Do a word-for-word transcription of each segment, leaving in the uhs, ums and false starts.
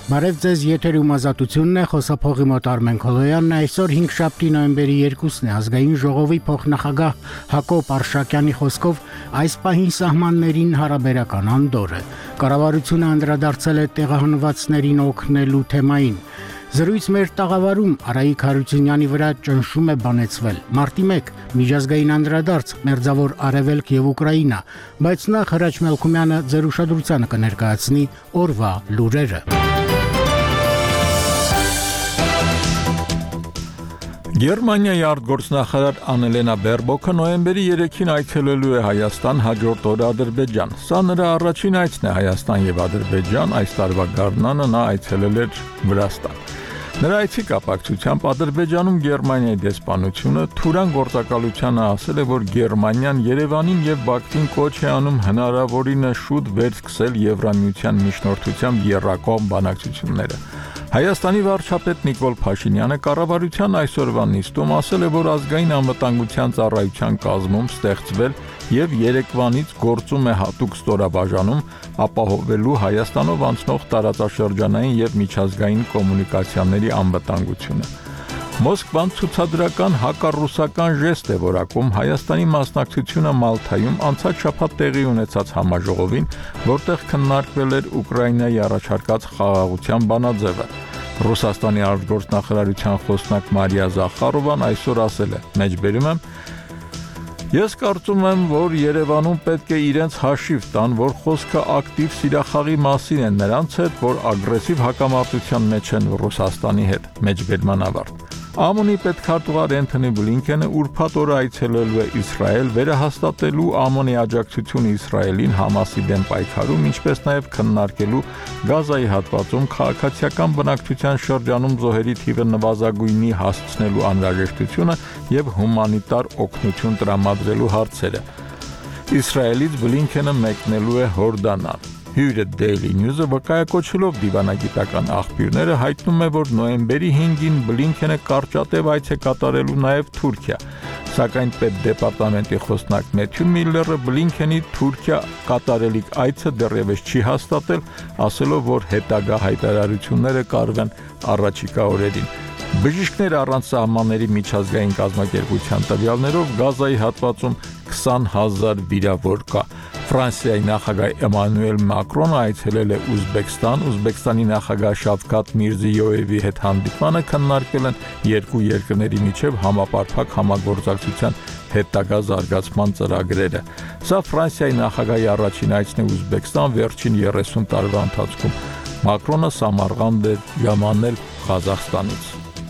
Բարև ձեզ, եթերում ազատությունն է, խոսափողի մոտ Արմեն Քոլոյանն է, այսօր հինգշաբթի նոյեմբերի երկուսն է, ազգային ժողովի փոխնախագահ Հակոբ Արշակյանի խոսքով այս պահին սահմաններին հարաբերական անդորր է։ Կառավարությունը անդրադարձել է տեղահանվածներին օգնելու թեմային։ Զրույց մեր տաղավարում Արայիկ Հարությունյանի վրա ճնշում է բանեցվել։ Մարտի մեկ միջազգային անդրադարձ Մերձավոր Արևելք եւ Ուկրաինա, բայց նախ Հրաչ Մելքումյանը ձեր ուշադրությանը կներկայացնի օրվա լուրերը։ Գերմանիայի արտգործնախարար Անելենա Բերբոքը նոյեմբերի երեքին այցելելու է Հայաստան, հաջորդ օրը Ադրբեջան։ Սա նրա առաջին այցն է Հայաստան եւ Ադրբեջան, այս տարվա գարնանը նա այցելել էր Վրաստան։ Նրա այցի կապակցությամբ Ադրբեջանում Գերմանիայի դեսպանությունը Թուրան գործակալությանը ասել է, որ Գերմանիան Երևանին եւ Բաքվին կոչ է անում հնարավորինս շուտ վերսկսել Եվրամիության միջնորդությամբ եռակողմ բանակցությունները։ Հայաստանի վարչապետ Նիկոլ Փաշինյանը կառավարության այսօրվա նիստում ասել է, որ ազգային անվտանգության ծառայության կազմում ստեղծվել եւ երեկվանից գործում է հատուկ ստորաբաժանում ապահովելու Հայաստանով անցնող տարածաշրջանային եւ միջազգային կոմունիկացիաների անվտանգությունը։ Մոսկվան ցուցադրական հակառուսական ժեստ է որակում Հայաստանի մասնակցությունը Մալթայում անցած շաբաթ տեղի ունեցած համաժողովին, որտեղ քննարկվել էր Ուկրաինայի առաջարկած խաղաղության բանաձևը։ Ռուսաստանի արտգործնախարարության խոսնակ Մարիա Զախարովան այսօր ասել է. «Մեջբերում եմ, ես կարծում եմ, որ Երևանում պետք է իրենց հաշիվ տան, որ խոսքը ակտիվ սիրախաղի մասին է նրանց հետ, որ ագրեսիվ հակամարտության մեջ են Ռուսաստանի հետ»։ Մեջբերման ավարտ։ ԱՄՆ-ի պետքարտուղար Էնթոնի Բլինքենը ուրբաթ օրը այցելելու է Իսրայել, վերահաստատելու ԱՄՆ-ի աջակցությունը Իսրայելին Համասի դեմ պայքարում, ինչպես նաև քննարկելու Գազայի հատվածում քաղաքացիական բնակչության շրջանում զոհերի թիվը նվազագույնի հասցնելու անհրաժեշտությունը եւ հումանիտար օգնություն տրամադրելու հարցերը։ Իսրայելից Բլինքենը մեկնելու է Հորդանան։ Հյուրը Daily News-ը վկայակոչելով դիվանագիտական աղբյուրները հայտնում է, որ նոյեմբերի հինգին Բլինքենը կարճատև այց է կատարելու նաև Թուրքիա, սակայն պետդեպարտամենտի խոսնակ Մեթյու Միլլերը Բլինքենի Թուրքիա կատարելիք այցը դեռևս չի հաստատել, ասելով, որ հետագա հայտարարությունները կարվեն առաջիկա օրերին։ Բժիշկներ առանց սահմանների միջազգային կազմակերպության տվյալներով Գազայի հատվածում քսան հազար վիրավոր կա։ Ֆրանսիայի նախագահ Էմանուել Մակրոնը այցելել է Ուզբեկստան, Ուզբեկստանի նախագահ Շավքաթ Միրզիյոևի հետ հանդիպմանը քննարկել են երկու երկրների միջև համապարփակ համագործակցության հետագա զարգացման ծրագրերը։ Սա Ֆրանսիայի նախագահի առաջին այցն է Ուզբեկստան վերջին երեսուն տարվա ընթացքում։ Մակրոնը Սամարղանդ է ժամանել Ղազախստանից։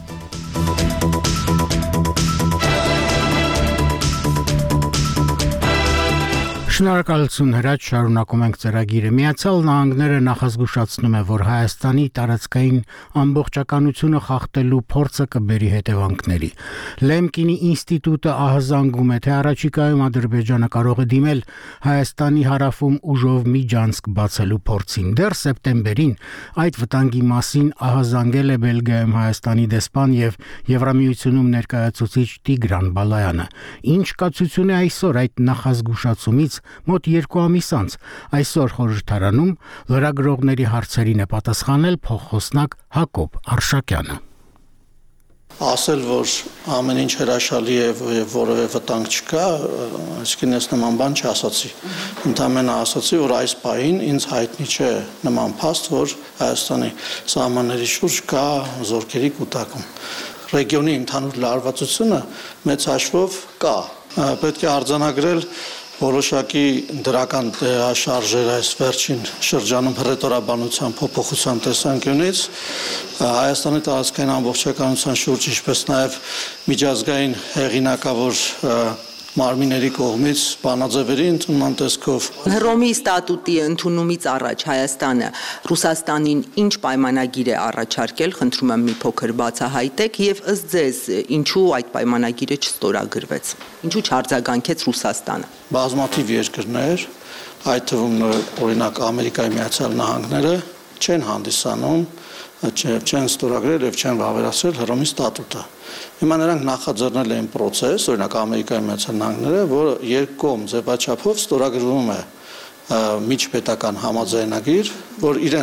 Շնորհակալություն Հրաչ, շարունակում ենք ծրագիրը։ Միացյալ Նահանգները նախազգուշացնում է, որ Հայաստանի տարածքային ամբողջականությունը խախտելու փորձը կբերի հետևանքների։ Լեմկինի ինստիտուտը ահազանգում է, թե առաջիկայում Ադրբեջանը կարող է դիմել Հայաստանի հարավում ուժով միջանցք բացելու փորձին։ Դեռ սեպտեմբերին այդ վտանգի մասին ահազանգել է Բելգիայում Հայաստանի դեսպան եւ Եվրամիությունում ներկայացուցիչ Տիգրան Բալայանը։ Ինչ կացություն է այսօր այդ նախազգուշացումից մոտ երկու ամիս անց, այսօր խորհրդարանում լրագրողների հարցերին է պատասխանել փոխխոսնակ Հակոբ Արշակյանը։ Ասել, որ ամեն ինչ հրաշալի է եւ որևէ վտանգ չկա, այսինքն ես նման բան չասացի։ Ընդամենը ասացի, որ այս պահին ինձ հայտնի չէ նման փաստ, որ Հայաստանի սահմանների շուրջ կա զորքերի կուտակում։ Ռեգիոնի ընդհանուր լարվածությունը մեծ հաշվով կա։ Պետք է արձանագրել որոշակի դրական շարժեր այս վերջին շրջանում հռետորաբանության փոփոխության տեսանկյունից Հայաստանի տարածքային ամբողջականության շուրջ, ինչպես նաև միջազգային հեղինակավոր մարմինների կողմից բանաձևերի ընդունման տեսքով Հռոմի ստատուտի ընդունումից առաջ Հայաստանը Ռուսաստանին ինչ պայմանագիր է առաջարկել, խնդրում եմ մի փոքր բացահայտեք եւ ըստ ձեզ ինչու այդ պայմանագիրը չստորագրվեց, ինչու չարձագանքեց Ռուսաստանը։ Բազմաթիվ երկրներ, այդ թվում օրինակ Ամերիկայի Միացյալ Նահանգները չեն հանդիսանում, չեն ստորագրել եւ չեն վավերացրել Հռոմի ստատուտը։ Հիմա նրանք նախաձեռնել են process, օրինակ Ամերիկայի Միացյալ Նահանգները, որը երկկողմ ձևաչափով ստորագրվում է միջպետական համաձայնագիր, որ իրենց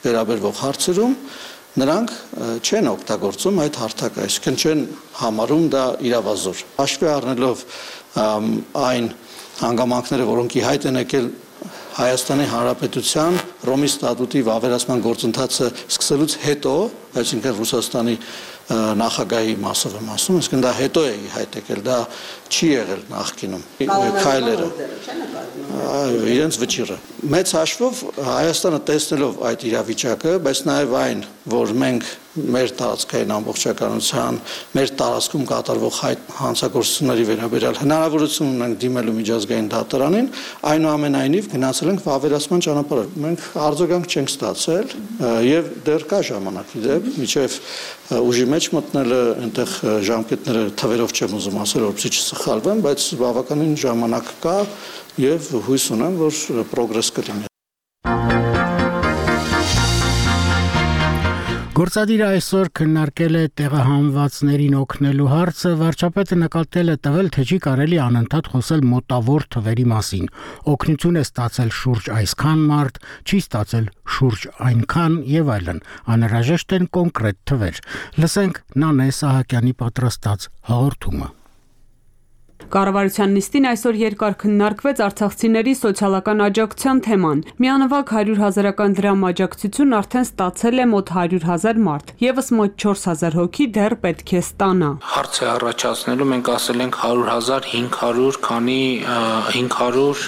վերաբերվող հարցերում նրանք չեն օգտագործում այդ հարթակը, այսինքն չեն համարում դա իրավազոր։ Հաշվի առնելով այն հանգամանքները, որոնք ի հայտ են եկել Հայաստանի Հանրապետության Ռոմի ստատուտի վավերացման գործընթացը սկսելուց հետո, այսինքն Ռուսաստանի նախագահի մասով եմ ասում, այսինքն դա հետո է ի հայտ եկել, դա չի եղել նախկինում քայլերը, իրենց վճիռը։ Մեծ հաշվով Հայաստանը տեսնելով այդ իրավիճակը, բայց նաև այն, որ մենք մեր տարածքային ամբողջականության, մեր տարածքում կատարվող հանցագործությունների վերաբերյալ հնարավորություն ունենք դիմելու միջազգային դատարանին, այնուամենայնիվ գնացել ենք վավերացման ճանապարհով։ Մենք արձագանք չենք ստացել եւ դեռ կա ժամանակ, իդեպ, մինչեւ ուժի մեջ մտնելը այնտեղ ժամկետները թվերով չեմ ուզում ասել, որպեսզի չսխալվեմ, բայց բավականին ժամանակ կա եւ հույս ունեմ, որ պրոգրես կլինի։ Գործադիրը այսօր քննարկել է տեղահանվածներին օգնելու հարցը, վարչապետը նկատել է տվել, թե չի կարելի անընդհատ խոսել մոտավոր թվերի մասին։ Օգնություն է ստացել շուրջ այսքան մարդ, չի ստացել շուրջ այնքան եւ այլն։ Անհրաժեշտ են կոնկրետ թվեր։ Լսենք Նանե Սահակյանի պատրաստած հաղորդումը։ Կառավարության նիստին այսօր երկար քննարկվեց արցախցիների սոցիալական աջակցության թեման։ Միանվագ հարյուր հազարական դրամ աջակցություն արդեն ստացել է մոտ հարյուր հազար մարդ, եւս մոտ չորս հազար հոգի դեռ պետք է ստանա։ Հարց է առաջացնելու, մենք ասել ենք հարյուր հազար, հինգ հարյուր, քանի հինգ հարյուր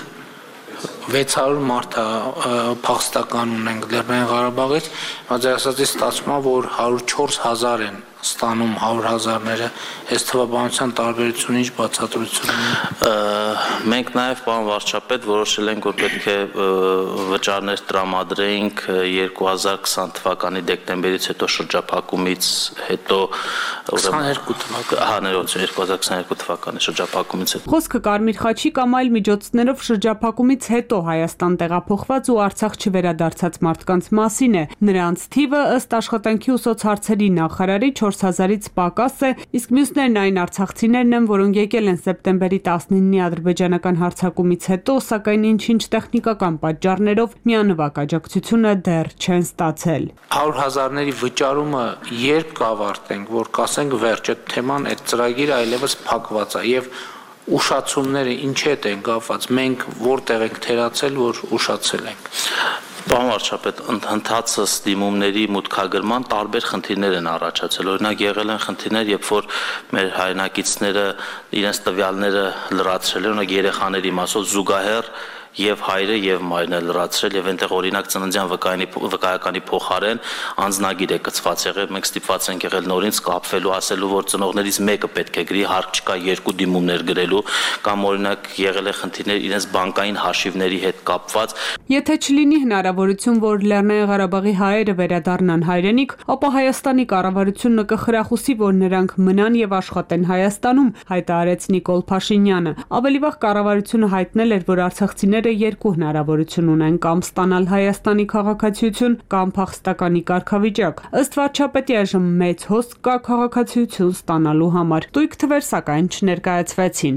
վեց հարյուր մարդ փախստական ունենք Լեռնային Ղարաբաղից, բայց ասածի ստացվում է, որ հարյուր չորս հազար են ստանում հարյուր հազարները, այս թվաբանության տարբերությունը ինչ բացատրություն ունի։ Մենք նաև պարոն վարչապետ որոշել ենք, որ պետք է վճարներ տրամադրեինք երկու հազար քսան թվականի դեկտեմբերից հետո շրջափակումից հետո քսաներկու թվականի հա ներողություն երկու հազար քսաներկու թվականի շրջափակումից հետո։ Խոսքը Կարմիր խաչի կամ այլ միջոցներով շրջափակումից հետո Հայաստան տեղափոխված ու Արցախ չվերադարձած մարդկանց մասին է։ Նրանց թիվը ըստ աշխատանքի ու սոցհարցերի նախարարի չորս հազարից պակաս է, իսկ մյուսներն այն արցախցիներն են, որոնք եկել են սեպտեմբերի տասնինի ադրբեջանական հարձակումից հետո, սակայն ինչ-ինչ տեխնիկական պատճառներով միանվագ աջակցությունը դեռ չեն ստացել։ հարյուր հազարների վճարումը երբ կավարտենք, որ կասենք վերջ, այդ թեման, այդ ծրագիրը այլևս փակված է եւ ուշացումները ինչ հետ են կապված, մենք որտեղ ենք թերացել, որ ուշացել ենք։ Պարոն վարչապետ, ընդհանրացած դիմումների մուտքագրման տարբեր խնդիրներ են առաջացել։ Օրինակ եղել են խնդիրներ, երբ որ մեր հայրենակիցները իրենց տվյալները լրացրել են, օրինակ երեխաների մասով զուգահեռ եւ հայրը եւ մայրն է լրացրել եւ այնտեղ օրինակ ծննդյան վկայանի վկայականի փոխարեն անձնագիր է կցված եղել, մենք ստիպված ենք եղել նորից կապվելու, ասելու, որ ծնողներից մեկը պետք է գրի, հարկ չկա երկու դիմումներ գրելու, կամ օրինակ եղել է խնդիրներ իրենց բանկային հաշիվների հետ կապված։ Եթե չլինի հնարավորություն, որ Լեռնային Ղարաբաղի հայերը վերադառնան հայրենիք, ապա Հայաստանի կառավարությունը կխրախուսի, որ նրանք մնան եւ աշխատեն Հայաստանում, հայտարարեց Նիկոլ Փաշինյանը։ Ավելի վաղ կառավարությունը հայտնել էր, որ արցախցիները երկու հնարավորություն ունեն կամ ստանալ Հայաստանի քաղաքացիություն կամ փախստականի կարգավիճակ։ Ըստ վարչապետի այժմ մեծ հոսք կա քաղաքացիություն ստանալու համար։ Տույք թվեր սակայն չներկայացվեցին։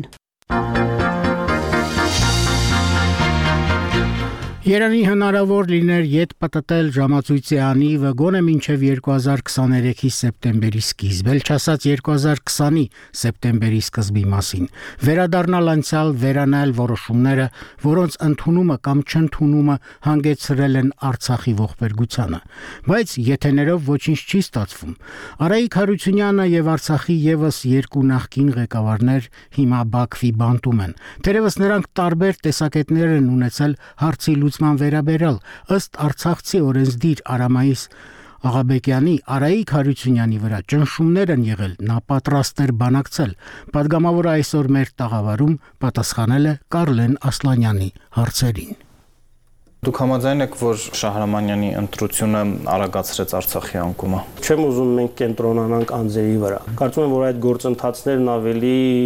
Երանի հնարավոր լիներ ետ պատտել ժամացույցի անիվը գոնե մինչև երկու հազար քսաներեքի սեպտեմբերի սկիզբ, էլ չասած երկու հազար քսանի սեպտեմբերի սկզբի մասին, վերադառնալ անցյալ վերանայել որոշումները, որոնց ընդունումը կամ չընդունումը հանգեցրել են Արցախի ողբերգությանը, բայց եթեներով ոչինչ չի ստացվում։ Արայիկ Հարությունյանը եւ Արցախի եւս երկու նախկին ղեկավարներ հիմա Բաքվի բանտում են, թերևս նրանք տարբեր տեսակետներ են ունեցել հարցի լուծման վերաբերյալ, ըստ արցախցի օրենսդիր Արամայիս Աղաբեկյանի Արայիկ Հարությունյանի վրա ճնշումներ են եղել, նա պատրաստ էր բանակցել։ Պատգամավորը այսօր մեր տաղավարում պատասխանել է Կարլեն Ասլանյանի հարցերին։ Դուք համաձայն եք, որ Շահրամանյանի ընտրությունը արագացրեց Արցախի անկումը։ Չեմ ուզում մենք կենտրոնանանք անձերի վրա։ Կարծում եմ, որ այդ գործընթացներն ավելի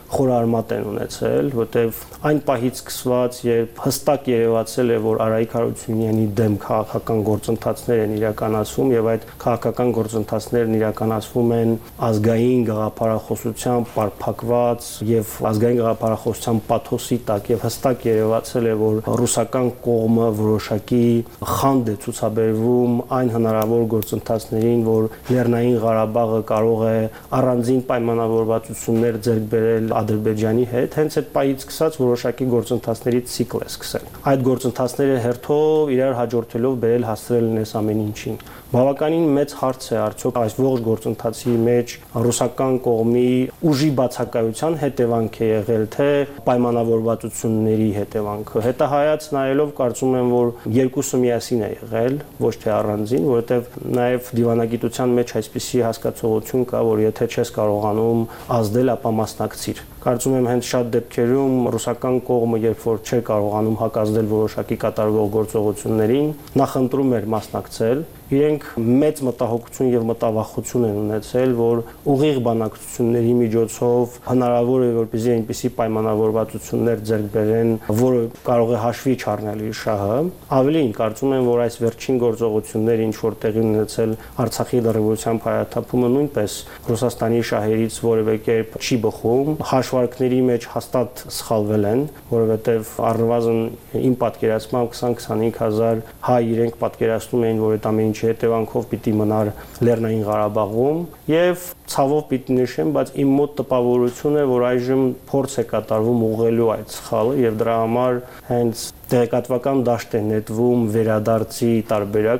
խորարմատ են ունեցել, որտեղ այն պահից սկսված, երբ հստակ երևացել է, որ Արայիկ Հարությունյանի դեմ քաղաքական գործընթացներ են իրականացվում եւ այդ քաղաքական գործընթացներն իրականացվում են ազգային գաղափարախոսությամբ պարփակված եւ ազգային գաղափարախոսության պաթոսի տակ եւ հստակ երևացել է, որ ռուսական կողմը որոշակի խանդ է ցուցաբերվում այն հնարավոր գործընթացներին, որ Լեռնային Ղարաբաղը կարող է առանձին պայմանավորվածություններ ձեռք բերել Ադրբեջանի հետ, հենց այդ պահից սկսած որոշակի գործընթացների ցիկլ է սկսել։ Այդ գործընթացները հերթով իրար հաջորդելով բերել հասցրել են այս ամեն ինչին։ Բավականին մեծ հարց է արդյոք այս ողջ գործընթացի մեջ ռուսական կողմի ուժի բացակայության հետևանք է եղել, թե պայմանավորվածությունների հետևանքը։ Հետահայաց նայելով կարծում եմ, որ երկուսը միասին է եղել, ոչ թե առանձին, որովհետև նաև դիվանագիտության մեջ այսպիսի հասկացողություն կա, որ եթե չես կարողանում ազդել, ապա մասնակցիր։ Կարծում եմ հենց շատ դեպքերում ռուսական կողմը, երբ որ չէր կարողանում հակազդել որոշակի կատարվող գործողություններին, նախընտրում էր մասնակցել։ Իրենք մեծ մտահոգություն եւ մտավախություն են ունեցել, որ ուղիղ բանակցությունների միջոցով հնարավոր է որպեսզի այնպիսի պայմանավորվածություններ ձեռք բերեն, որը կարող է հաշվի չառնել իր շահը։ Ավելին, կարծում եմ, որ այս վերջին գործողությունները, ինչ որ տեղի ունեցել Արցախի լրիվության փայլատափումը, նույնպես Ռուսաստանի շահերից որևէ կերպ չի բխում, հաշվարկների մեջ հաստատ սխալվել են, որովհետեւ առնվազն իմ պատկերացմամբ քսան-քսանհինգ հազար հայ իրենք պատկերացնում էին, որ այդ ամեն հետևանքով պիտի մնար Լեռնային Ղարաբաղում եւ ցավով պիտի նշեմ, բայց իմ մոտ տպավորություն է, որ այժմ փորձ է կատարվում ուղղելու այդ սխալը եւ դրա համար հենց տեղեկատվական դաշտ է նետվում վերադարձի տարբերակ։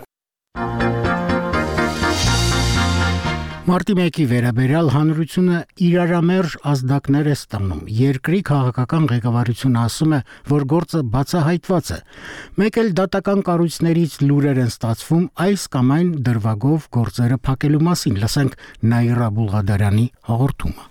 Մարտի մեկի վերաբերյալ հանրությունը իրարամերժ ազդակներ է ստանում։ Երկրի քաղաքական ղեկավարությունը ասում է, որ գործը բացահայտված է։ Մեկ էլ դատական կառույցներից լուրեր են ստացվում այս կամ այն դրվագով գործերը փակելու մասին։ Լսենք Նաիրա Բուլղադարյանի հաղորդումը։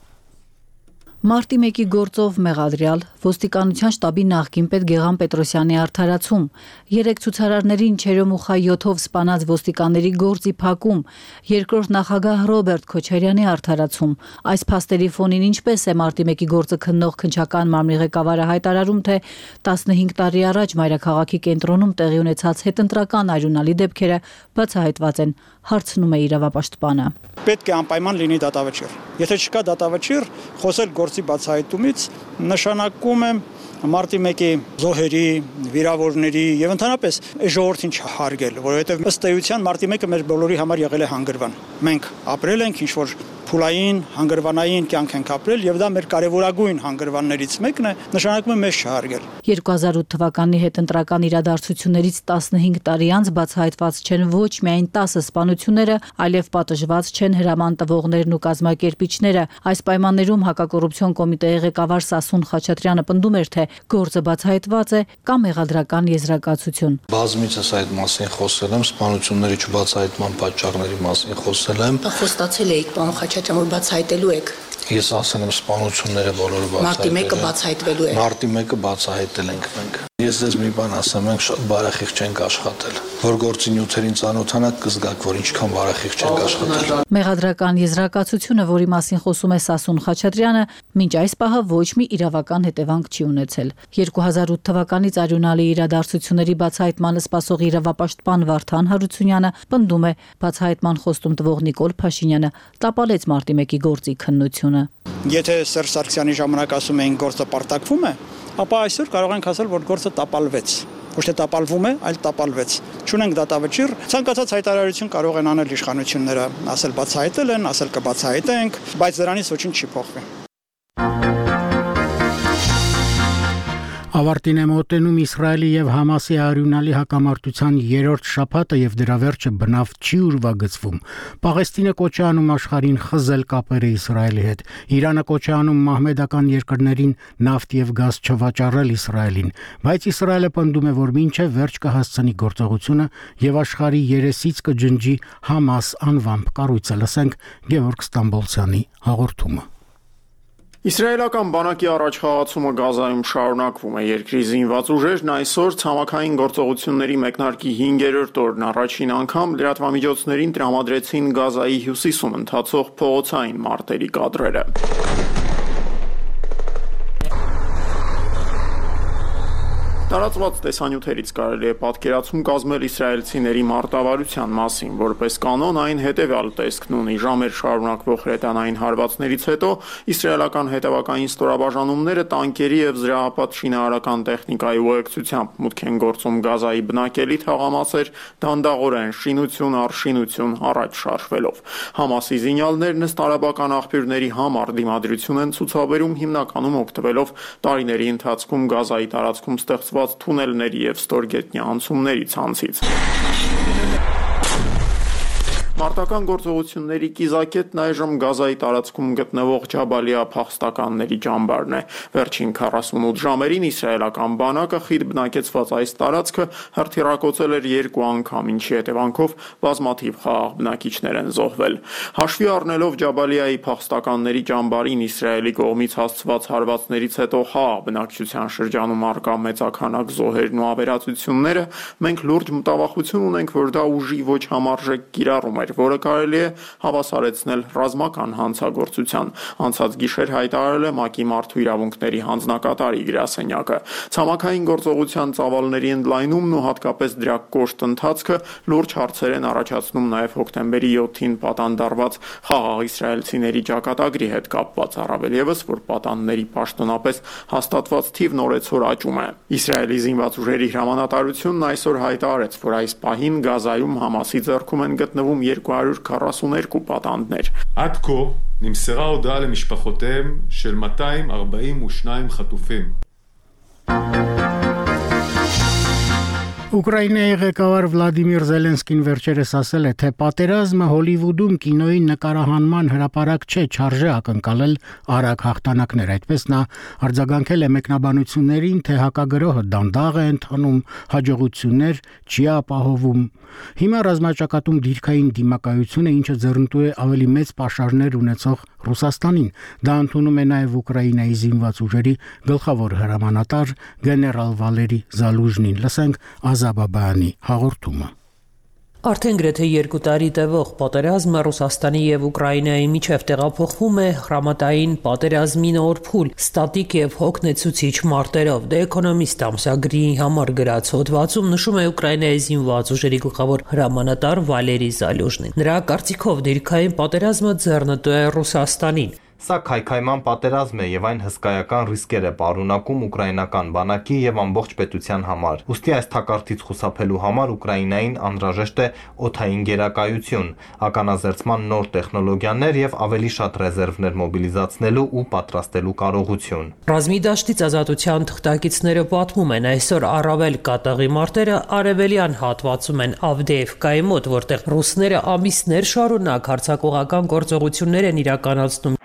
Մարտի մեկի գործով մեղադրյալ ոստիկանության շտաբի նախկին պետ Գեղամ Պետրոսյանի արդարացում, երեք ցուցարարներին Չերոմուխա յոթով սպանած ոստիկանների գործի փակում, երկրորդ նախագահ Ռոբերտ Քոչարյանի արդարացում։ Այս փաստերի ֆոնին ինչպես է Մարտի մեկի գործը քննող քննչական մարմնի ղեկավարը հայտարարում, թե տասնհինգ տարի առաջ մայրաքաղաքի կենտրոնում տեղի ունեցած հետընտրական արյունալի դեպքերը բացահայտված են, հարցնում է իրավապաշտպանը։ Պետք է անպայման լինի դատավճիռ։ Եթե չկա դատավճիռ, խոսել գործի բացահայտումից նշանակում է Մարտի մեկի զոհերի, վիրավորների եւ ընդհանրապես ժողովրդին չհարգել, որովհետեւ ըստ էության Մարտի մեկը մեր բոլորի համար եղել է հանգրվան։ Մենք ապրել ենք ինչ որ փուլային, հանգրվանային կյանք ենք ապրել եւ դա մեր կարեւորագույն հանգրվաններից մեկն է, նշանակում է մեզ չհարգել։ երկու հազար ութ թվականի հետընտրական իրադարձություններից տասնհինգ տարի անց բացահայտված չեն ոչ միայն տասը սպանությունները, այլև պատժված չեն հրաման տվողներն ու կազմակերպիչները։ Այս պայմաններում հակակոռուպցիոն կոմիտեի ղեկավար Սասուն Խաչատրյանը պնդում էր, թե գործը բացահայտված է կամ մեղադրական եզրակացություն։ Բազմիցս այդ մասին խոսել եմ, սպանությունների չբացահայտման պատճառների մասին խոսել եմ։ Խոստացել էիք, պարոն Խաչատրյան, որ բացահայտելու եք։ Ես ասել եմ սպանությունները բոլորը բացահայտել։ Մարտի մեկը բացահայտվելու է։ Մարտի մեկը բացահայտել ենք մենք։ Ես ձեզ մի բան ասեմ, մենք շատ բարեխիղճ չենք աշխատել։ Որ գործի նյութերին ծանոթանաք կզգաք, որ ինչքան բարեխիղճ չենք աշխատել։ Մեղադրական եզրակացությունը, որի մասին խոսում է Սասուն Խաչատրյանը, մինչ այս պահը ոչ մի իրավական հետևանք չի ունեցել։ երկու հազար ութ թվականից արյունալի իրադարձությունների բացահայտմանը սպասող իրավապաշտպան Վարդան Հարությունյանը պնդում է, բացահայտման խոստում տվող Նիկոլ Փաշինյանը տապալեց Մարտի մեկի գործի քննությունը։ Եթե Սերժ Սարգսյանի ժամանակ ասում էին գործը պարտակվում է, ապա այսօր կարող ենք ասել, որ գործը տապալվեց։ Ոչ թե տապալվում է, այլ տապալվեց։ Չունենք դատավճիռ, ցանկացած հայտարարություն կարող են անել իշխանությունները, ասել բացահայտել են, ասել կբացահայտենք, բայց դրանից ոչինչ չի փոխվի։ Ավարտին է մոտենում Իսրայելի եւ Համասի արյունալի հակամարտության երրորդ շաբաթը եւ դրա վերջը բնավ չի ուրվագծվում։ Պաղեստինը կոչ է անում աշխարհին խզել կապերը Իսրայելի հետ։ Իրանը կոչ է անում մահմեդական երկրներին նավթ եւ գազ չվաճառել Իսրայելին, բայց Իսրայելը պնդում է, որ մինչեւ վերջ կհասցնի գործողությունը եւ աշխարհի երեսից կջնջի Համաս անվամբ կառույցը։ Լսենք Գևորգ Ստամբոլցյանի հաղորդումը։ Իսրայելական բանակի առաջխաղացումը Գազայում շարունակվում է։ Երկրի զինված ուժերն այսօր ցամաքային գործողությունների մեկնարկի հինգերորդ օրն առաջին անգամ լրատվամիջոցներին տրամադրեցին Գազայի հյուսիսում ընթացող փողոցային մարտերի կադրերը։ Տարածված տեսանյութերից կարելի է պատկերացում կազմել իսրայելցիների մարտավարության մասին, որպես կանոն այն հետևյալ տեսքն ունի. ժամեր շարունակվող հրետանային հարվածներից հետո իսրայելական հետևակային ստորաբաժանումները տանկերի եւ զրահապատ շինարարական տեխնիկայի ուղեկցությամբ մուտք են գործում Գազայի բնակելի թաղամասեր, դանդաղորեն շինություն առ շինություն առաջ շարժվելով։ Համասի զինյալներն ըստ արաբական աղբյուրների համար դիմադրություն են ցուցաբերում հիմնականում օգտվելով տարիների ընթացքում Գազայի տարածքում ստեղծված թունելների եւ ստորգետնյա անցումների ցանցից։ Մարտական գործողությունների կիզակետն այժմ Գազայի տարածքում գտնվող Ջաբալիա փախստականների ճամբարն է։ Վերջին քառասունութ ժամերին իսրայելական բանակը խիտ բնակեցված այս տարածքը հրթիռակոծել էր երկու անգամ, ինչի հետևանքով բազմաթիվ խաղաղ բնակիչներ են զոհվել։ Հաշվի առնելով Ջաբալիայի փախստականների ճամբարին Իսրայելի կողմից հասցված հարվածներից հետո խաղաղ բնակչության շրջանում առկա մեծաքանակ զոհերն ու ավերածությունները, մենք լուրջ մտավախություն ունենք, որ դա ուժի ոչ համարժեք կիրառում է, որը կարելի է հավասարեցնել ռազմական հանցագործության։ Անցած գիշեր հայտարարել է ՄԱԿ-ի մարդու իրավունքների հանձնակատարի գրասենյակը։ Ցամաքային գործողության ծավալների ընդլայնումն ու հատկապես դրա կոշտ ընթացքը լուրջ հարցեր են առաջացնում նաև հոկտեմբերի յոթին պատանդարված խաղաղ իսրայելցիների ճակատագրի հետ կապված, առավել ևս, որ պատանդների պաշտոնապես հաստատված թիվն օրեցօր աճում է։ Իսրայելի զինված ուժերի հրամանատարությունն այսօր հայտարարեց, որ այս պահին Գազայում Համասի ձեռքում են գտնվում երկու հարյուր քառասուներկու պատանդներ։ עד כה נמסרה הודעה למשפחותיהם של מאתיים ארבעים ושניים חטופים. Ուկրաինայի ղեկավար Վլադիմիր Զելենսկին վերջերս ասել է, թե պատերազմը Հոլիվուդում կինոյի նկարահանման հրապարակ չէ, չարժե ակնկալել արագ հաղթանակներ։ Այդպես նա արձագանքել է մեկնաբանություններին, թե հակագրոհը դանդաղ է ընթանում, հաջողություններ չի ապահովում։ Հիմա ռազմաճակատում դիրքային դիմակայություն է, ինչը ձեռնտու է ավելի մեծ պաշարներ ունեցող Ռուսաստանին։ Դա ընդունում է նաև Ուկրաինայի զինված ուժերի գլխավոր հրամանատար գեներալ Վալերի Զալուժնին։ Լսենք Ազաբաբայանի հաղորդումը։ Արդեն գրեթե երկու տարի տևող պատերազմը Ռուսաստանի եւ Ուկրաինայի միջև տեղափոխվում է հրամատային պատերազմի նոր փուլ, ստատիկ եւ հոգնեցուցիչ մարտերով։ The Economist ամսագրի համար գրած հոդվածում նշում է Ուկրաինայի զինված ուժերի գլխավոր հրամանատար Վալերի Զալյուժնին։ Նրա կարծիքով դիրքային պատերազմը ձեռնտու է Ռուսաստանին։ Սա քայքայման պատերազմ է եւ այն հսկայական ռիսկեր է պարունակում ուկրաինական բանակի եւ ամբողջ պետության համար։ Ուստի այս թակարդից խուսափելու համար Ուկրաինային անհրաժեշտ է օդային գերակայություն, ականազերծման նոր տեխնոլոգիաներ եւ ավելի շատ ռեզերվներ մոբիլիզացնելու ու պատրաստելու կարողություն։ Ռազմի դաշտից ազատության թղթակիցները պատմում են, այսօր առավել կատաղի մարտերը արևելյան հատվածում են Ավդեևկայի մոտ, որտեղ ռուսները ամիսներ շարունակ հարձակողական գործողություններ են իրականացնում։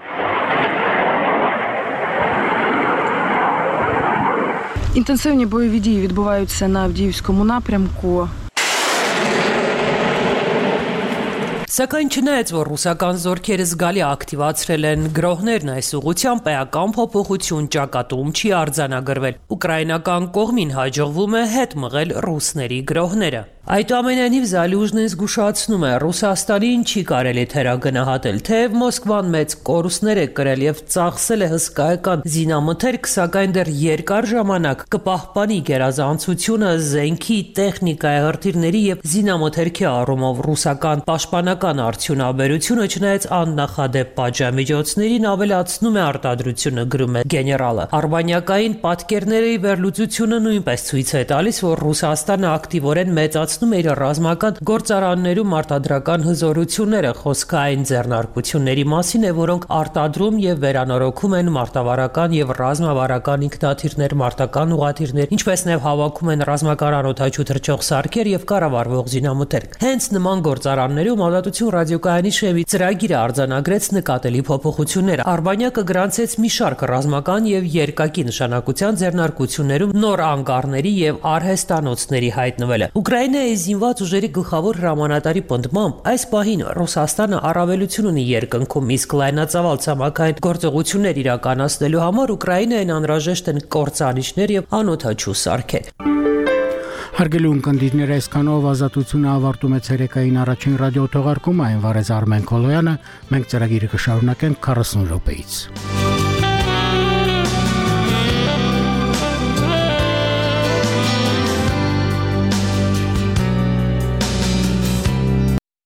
Інтенсивні бойові дії відбуваються на Авдіївському напрямку. Սակայն չնայած, որ ռուսական զորքերը զգալի ակտիվացրել են գրոհներն այս ուղղությամբ, էական փոփոխություն ճակատում չի արձանագրվել։ Ուկրաինական կողմին հաջողվում է հետ մղել ռուսների գրոհները։ Այդուամենայնիվ Զալյուժնին զգուշացնում է, Ռուսաստանին չի կարելի թերագնահատել, թեև Մոսկվան մեծ կորուստներ է կրել եւ ծախսել է հսկայական զինամթերք, սակայն դեռ երկար ժամանակ կպահպանի գերազանցությունը զենքի, տեխնիկայի, հրթիռների եւ զինամթերքի առումով ռուսական պաշտպանական արդյունաբերությունը, չնայած աննախադեպ պատժամիջոցներին, ավելացնում է արտադրությունը, գրում է գեներալը։ Արբանյակային պատկերների վերլուծությունը նույնպես ցույց է տալիս, որ Ռուսաստանը ակտիվորեն մեծացնում իր ռազմական գործարաններում արտադրական հզորությունները, խոսքը այն ձեռնարկությունների մասին է, որոնք արտադրում եւ վերանորոգում են մարտավարական եւ ռազմավարական ինքնաթիռներ, մարտական ուղաթիռներ, ինչպես նաեւ հավաքում են ռազմական անօդաչու թռչող սարքեր եւ կառավարվող զինամթերք։ Հենց նման գործարաններում Ազատություն ռադիոկայանի շեմի ծրագիրը արձանագրեց նկատելի փոփոխություններ։ Արբանյակը գրանցեց մի շարք ռազմական եւ երկակի նշանակության ձեռնարկություններում նոր անկառների եւ արհեստանոցների հայտնվելը։ Ուկրաինայի զինված ուժերի գլխավոր հրամանատարի պնդմամբ այս պահին Ռուսաստանը առավելություն ունի երկնքում, իսկ լայնածավալ ցամաքային գործողություններ իրականացնելու համար Ուկրաինային անհրաժեշտ են կործանիչներ եւ անօդաչու սարքեր։ Հարգելի ունկնդիրներ, այսքանով Ազատությունը ավարտում է ցերեկային առաջին ռադիո թողարկումը, այն վարեց Արմեն Կոլոյանը, մենք ծրագիրը կշարունակենք քառասուն րոպեից։